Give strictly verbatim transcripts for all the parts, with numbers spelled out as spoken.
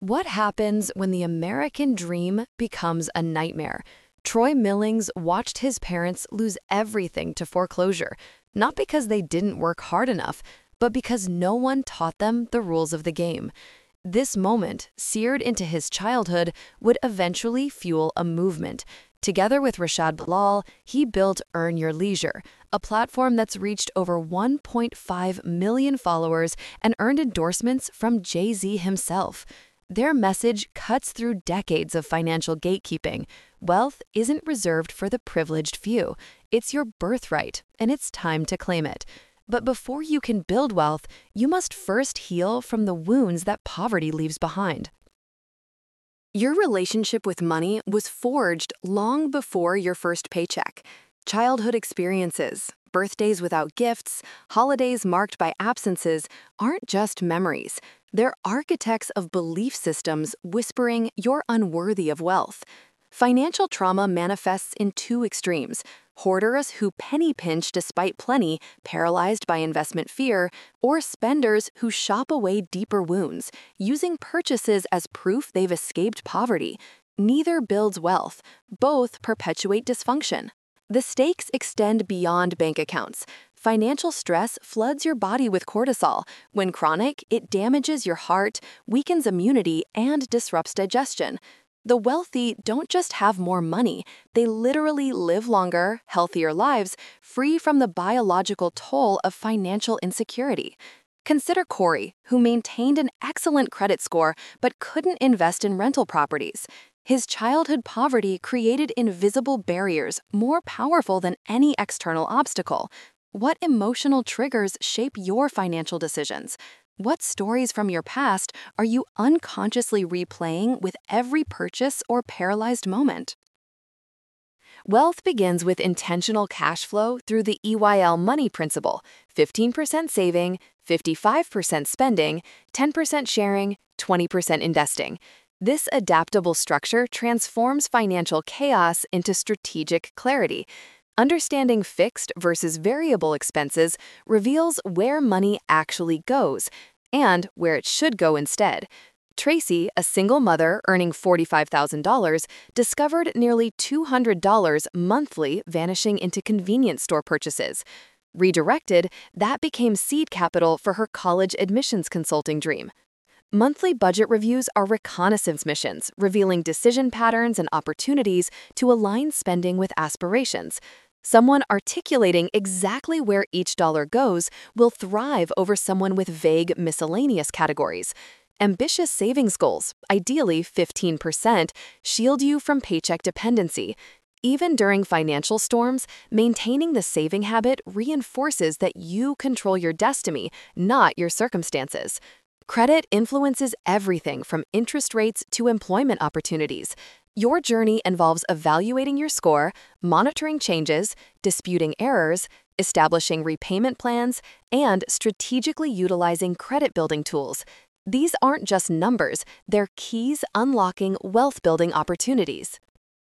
What happens when the American dream becomes a nightmare? Troy Millings watched his parents lose everything to foreclosure, not because they didn't work hard enough, but because no one taught them the rules of the game. This moment, seared into his childhood, would eventually fuel a movement. Together with Rashad Bilal, he built Earn Your Leisure, a platform that's reached over one point five million followers and earned endorsements from Jay-Z himself. Their message cuts through decades of financial gatekeeping. Wealth isn't reserved for the privileged few. It's your birthright, and it's time to claim it. But before you can build wealth, you must first heal from the wounds that poverty leaves behind. Your relationship with money was forged long before your first paycheck. Childhood experiences, birthdays without gifts, holidays marked by absences aren't just memories. They're architects of belief systems whispering you're unworthy of wealth. Financial trauma manifests in two extremes: hoarders who penny pinch despite plenty, paralyzed by investment fear, or spenders who shop away deeper wounds, using purchases as proof they've escaped poverty. Neither builds wealth, both perpetuate dysfunction. The stakes extend beyond bank accounts. Financial stress floods your body with cortisol. When chronic, it damages your heart, weakens immunity, and disrupts digestion. The wealthy don't just have more money, they literally live longer, healthier lives, free from the biological toll of financial insecurity. Consider Corey, who maintained an excellent credit score but couldn't invest in rental properties. His childhood poverty created invisible barriers more powerful than any external obstacle. What emotional triggers shape your financial decisions? What stories from your past are you unconsciously replaying with every purchase or paralyzed moment? Wealth begins with intentional cash flow through the E Y L money principle: fifteen percent saving, fifty-five percent spending, ten percent sharing, twenty percent investing. This adaptable structure transforms financial chaos into strategic clarity. Understanding fixed versus variable expenses reveals where money actually goes and where it should go instead. Tracy, a single mother earning forty-five thousand dollars, discovered nearly two hundred dollars monthly vanishing into convenience store purchases. Redirected, that became seed capital for her college admissions consulting dream. Monthly budget reviews are reconnaissance missions, revealing decision patterns and opportunities to align spending with aspirations. Someone articulating exactly where each dollar goes will thrive over someone with vague miscellaneous categories. Ambitious savings goals, ideally fifteen percent, shield you from paycheck dependency. Even during financial storms, maintaining the saving habit reinforces that you control your destiny, not your circumstances. Credit influences everything from interest rates to employment opportunities. Your journey involves evaluating your score, monitoring changes, disputing errors, establishing repayment plans, and strategically utilizing credit-building tools. These aren't just numbers, they're keys unlocking wealth-building opportunities.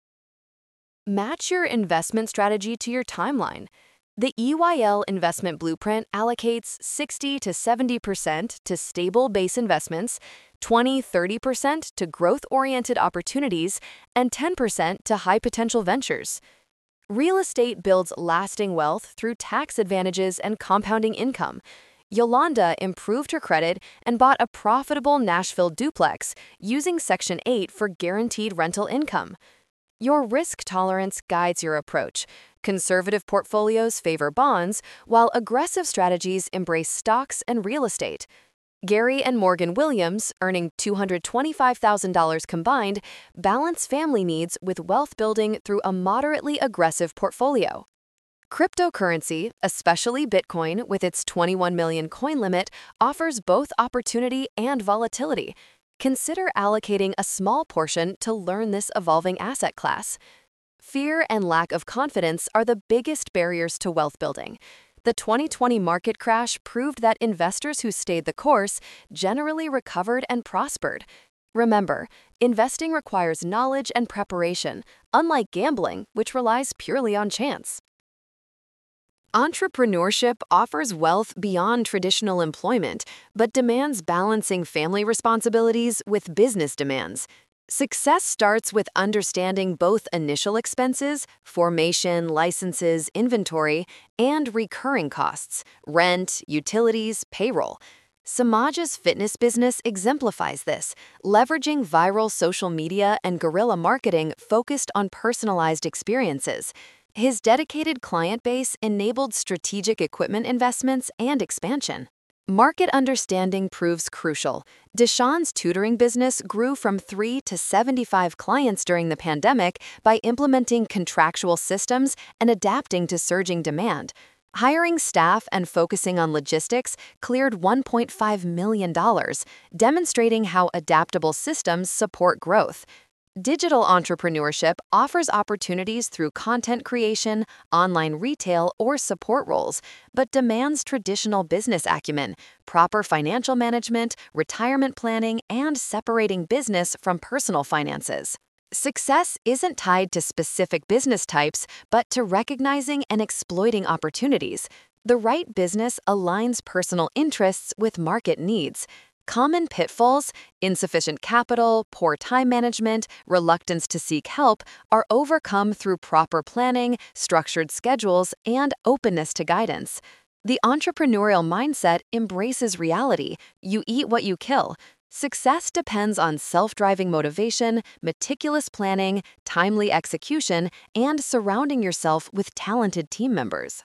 Match your investment strategy to your timeline. The E Y L Investment Blueprint allocates sixty to seventy percent to stable base investments, twenty to thirty percent to growth-oriented opportunities, and ten percent to high-potential ventures. Real estate builds lasting wealth through tax advantages and compounding income. Yolanda improved her credit and bought a profitable Nashville duplex using Section eight for guaranteed rental income. Your risk tolerance guides your approach. Conservative portfolios favor bonds, while aggressive strategies embrace stocks and real estate. Gary and Morgan Williams, earning two hundred twenty-five thousand dollars combined, balance family needs with wealth building through a moderately aggressive portfolio. Cryptocurrency, especially Bitcoin with its twenty-one million coin limit, offers both opportunity and volatility. Consider allocating a small portion to learn this evolving asset class. Fear and lack of confidence are the biggest barriers to wealth building. The twenty twenty market crash proved that investors who stayed the course generally recovered and prospered. Remember, investing requires knowledge and preparation, unlike gambling, which relies purely on chance. Entrepreneurship offers wealth beyond traditional employment, but demands balancing family responsibilities with business demands. Success starts with understanding both initial expenses, formation, licenses, inventory, and recurring costs, rent, utilities, payroll. Samaj's fitness business exemplifies this, leveraging viral social media and guerrilla marketing focused on personalized experiences. His dedicated client base enabled strategic equipment investments and expansion. Market understanding proves crucial. Deshawn's tutoring business grew from three to seventy-five clients during the pandemic by implementing contractual systems and adapting to surging demand. Hiring staff and focusing on logistics cleared one point five million dollars, demonstrating how adaptable systems support growth. Digital entrepreneurship offers opportunities through content creation, online retail, or support roles, but demands traditional business acumen, proper financial management, retirement planning, and separating business from personal finances. Success isn't tied to specific business types, but to recognizing and exploiting opportunities. The right business aligns personal interests with market needs. Common pitfalls, insufficient capital, poor time management, reluctance to seek help, are overcome through proper planning, structured schedules, and openness to guidance. The entrepreneurial mindset embraces reality. You eat what you kill. Success depends on self-driving motivation, meticulous planning, timely execution, and surrounding yourself with talented team members.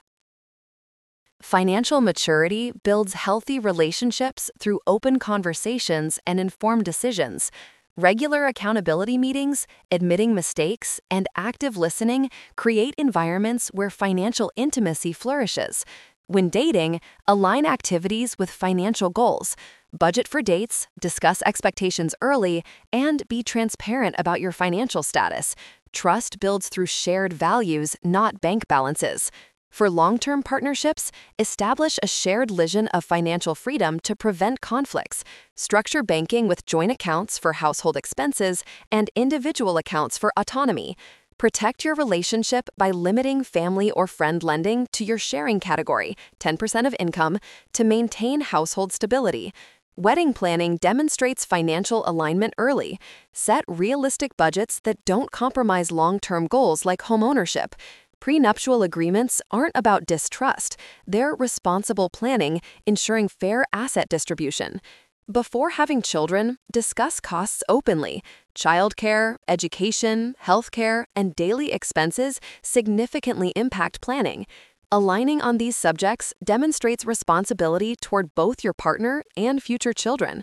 Financial maturity builds healthy relationships through open conversations and informed decisions. Regular accountability meetings, admitting mistakes, and active listening create environments where financial intimacy flourishes. When dating, align activities with financial goals. Budget for dates, discuss expectations early, and be transparent about your financial status. Trust builds through shared values, not bank balances. For long-term partnerships, establish a shared vision of financial freedom to prevent conflicts. Structure banking with joint accounts for household expenses and individual accounts for autonomy. Protect your relationship by limiting family or friend lending to your sharing category, ten percent of income, to maintain household stability. Wedding planning demonstrates financial alignment early. Set realistic budgets that don't compromise long-term goals like homeownership. Prenuptial agreements aren't about distrust. They're responsible planning, ensuring fair asset distribution. Before having children, discuss costs openly. Childcare, education, healthcare, and daily expenses significantly impact planning. Aligning on these subjects demonstrates responsibility toward both your partner and future children.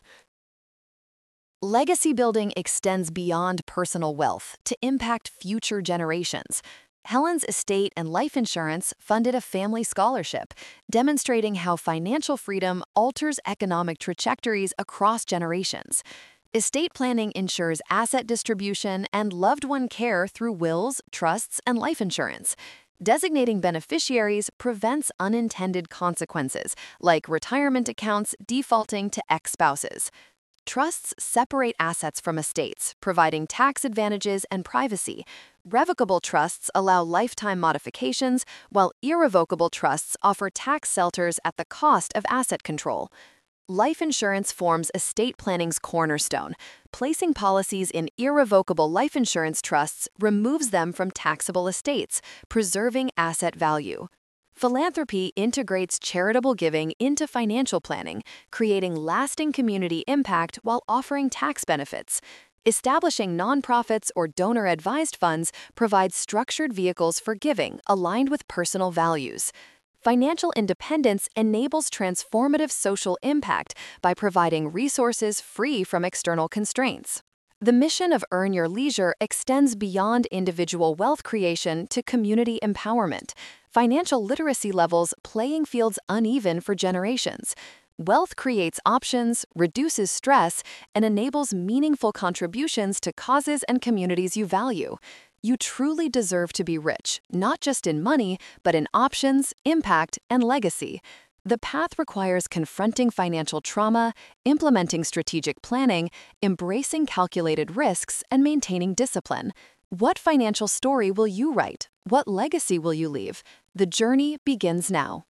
Legacy building extends beyond personal wealth to impact future generations. Helen's estate and life insurance funded a family scholarship, demonstrating how financial freedom alters economic trajectories across generations. Estate planning ensures asset distribution and loved one care through wills, trusts, and life insurance. Designating beneficiaries prevents unintended consequences, like retirement accounts defaulting to ex-spouses. Trusts separate assets from estates, providing tax advantages and privacy. Revocable trusts allow lifetime modifications, while irrevocable trusts offer tax shelters at the cost of asset control. Life insurance forms estate planning's cornerstone. Placing policies in irrevocable life insurance trusts removes them from taxable estates, preserving asset value. Philanthropy integrates charitable giving into financial planning, creating lasting community impact while offering tax benefits. Establishing nonprofits or donor-advised funds provides structured vehicles for giving aligned with personal values. Financial independence enables transformative social impact by providing resources free from external constraints. The mission of Earn Your Leisure extends beyond individual wealth creation to community empowerment. Financial literacy levels playing fields uneven for generations. Wealth creates options, reduces stress, and enables meaningful contributions to causes and communities you value. You truly deserve to be rich, not just in money, but in options, impact, and legacy. The path requires confronting financial trauma, implementing strategic planning, embracing calculated risks, and maintaining discipline. What financial story will you write? What legacy will you leave? The journey begins now.